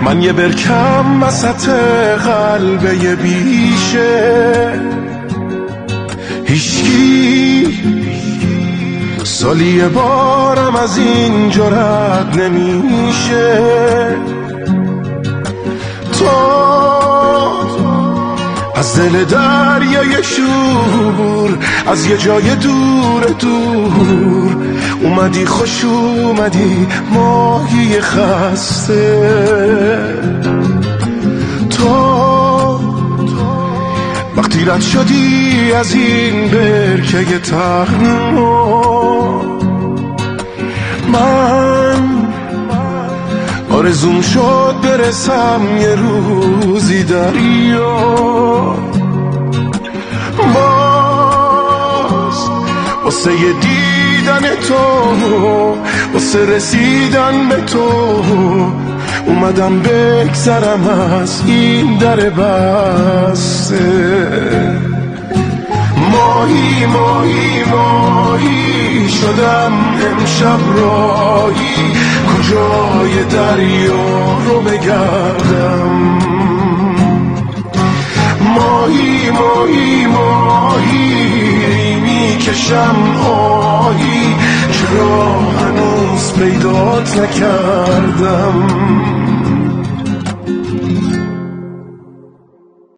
من یه برکم وسط قلبه بیشه، هیچکی سالی یه بارم از اینجا رد نمیشه. تو از دل دریای شور، از یه جای دور دور اومدی، خوش اومدی ماهی خسته. تو وقتی رد شدی از این برکه تنها، من آرزوم شد برسم یه روزی دریا. باز واسه دیدن تو، واسه رسیدن به تو اومدم بگذرم از این در بسته. ماهی ماهی ماهی شدم امشب راهی، کجای دریا رو بگردم. ماهی ماهی ماهی میکشم آهی، چرا هنوز پیدات نکردم.